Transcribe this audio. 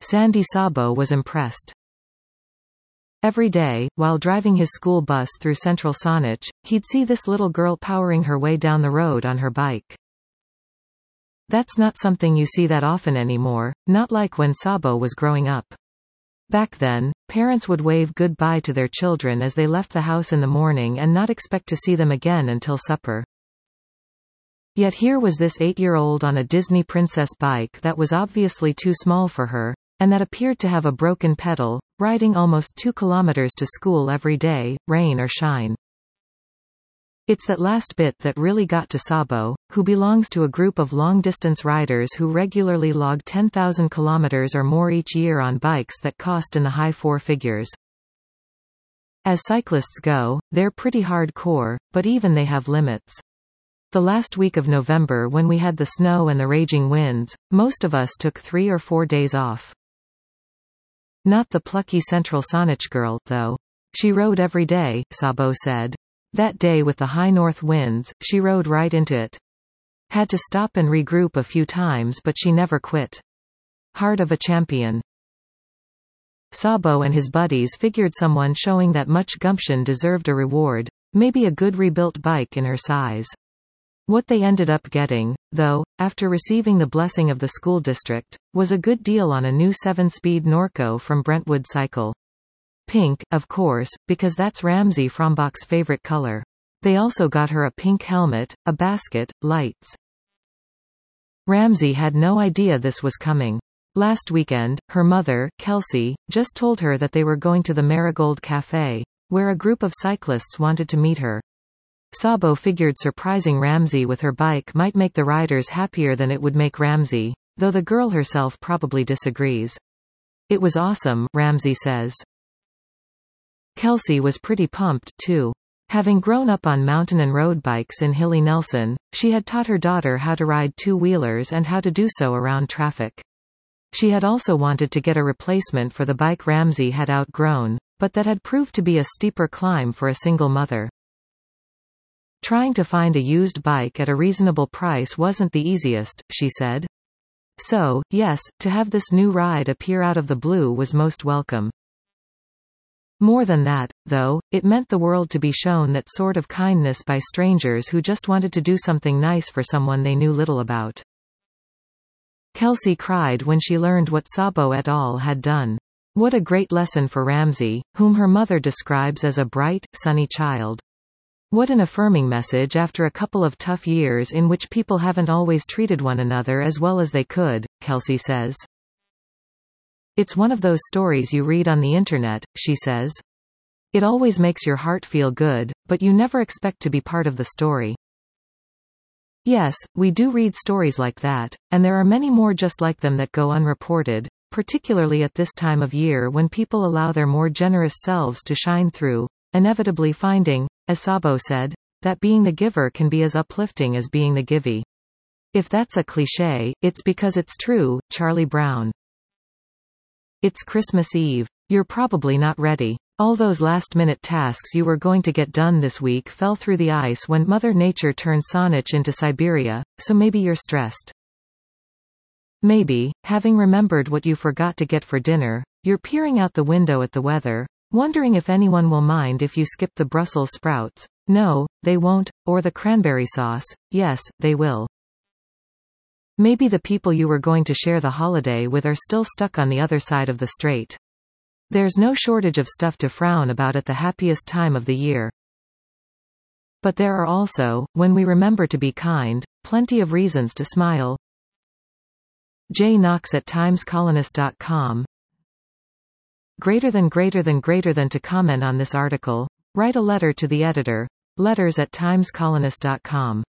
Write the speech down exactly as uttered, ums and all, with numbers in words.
Sandy Sabo was impressed. Every day, while driving his school bus through central Saanich, he'd see this little girl powering her way down the road on her bike. That's not something you see that often anymore, not like when Sabo was growing up. Back then, parents would wave goodbye to their children as they left the house in the morning and not expect to see them again until supper. Yet here was this eight-year-old on a Disney princess bike that was obviously too small for her, and that appeared to have a broken pedal, riding almost two kilometers to school every day, rain or shine. It's that last bit that really got to Sabo, who belongs to a group of long-distance riders who regularly log ten thousand kilometers or more each year on bikes that cost in the high four figures. As cyclists go, they're pretty hardcore, but even they have limits. The last week of November, when we had the snow and the raging winds, most of us took three or four days off. Not the plucky central Saanich girl, though. She rode every day, Sabo said. That day with the high north winds, she rode right into it. Had to stop and regroup a few times, but she never quit. Heart of a champion. Sabo and his buddies figured someone showing that much gumption deserved a reward, maybe a good rebuilt bike in her size. What they ended up getting, though, after receiving the blessing of the school district, was a good deal on a new seven-speed Norco from Brentwood Cycle. Pink, of course, because that's Ramsey Frombach's favorite color. They also got her a pink helmet, a basket, lights. Ramsey had no idea this was coming. Last weekend, her mother, Kelsey, just told her that they were going to the Marigold Cafe, where a group of cyclists wanted to meet her. Sabo figured surprising Ramsey with her bike might make the riders happier than it would make Ramsey, though the girl herself probably disagrees. It was awesome, Ramsey says. Kelsey was pretty pumped, too. Having grown up on mountain and road bikes in hilly Nelson, she had taught her daughter how to ride two-wheelers and how to do so around traffic. She had also wanted to get a replacement for the bike Ramsey had outgrown, but that had proved to be a steeper climb for a single mother. Trying to find a used bike at a reasonable price wasn't the easiest, she said. So, yes, to have this new ride appear out of the blue was most welcome. More than that, though, it meant the world to be shown that sort of kindness by strangers who just wanted to do something nice for someone they knew little about. Kelsey cried when she learned what Sabo et al. Had done. What a great lesson for Ramsey, whom her mother describes as a bright, sunny child. What an affirming message after a couple of tough years in which people haven't always treated one another as well as they could, Kelsey says. It's one of those stories you read on the internet, she says. It always makes your heart feel good, but you never expect to be part of the story. Yes, we do read stories like that, and there are many more just like them that go unreported, particularly at this time of year when people allow their more generous selves to shine through, inevitably finding, as Sabo said, that being the giver can be as uplifting as being the givey. If that's a cliché, it's because it's true, Charlie Brown. It's Christmas Eve. You're probably not ready. All those last-minute tasks you were going to get done this week fell through the ice when Mother Nature turned Saanich into Siberia, so maybe you're stressed. Maybe, having remembered what you forgot to get for dinner, you're peering out the window at the weather, wondering if anyone will mind if you skip the Brussels sprouts. No, they won't, or the cranberry sauce. Yes, they will. Maybe the people you were going to share the holiday with are still stuck on the other side of the strait. There's no shortage of stuff to frown about at the happiest time of the year. But there are also, when we remember to be kind, plenty of reasons to smile. Jay Knox at times colonist dot com. Greater than greater than greater than to comment on this article, write a letter to the editor, letters at times colonist dot com.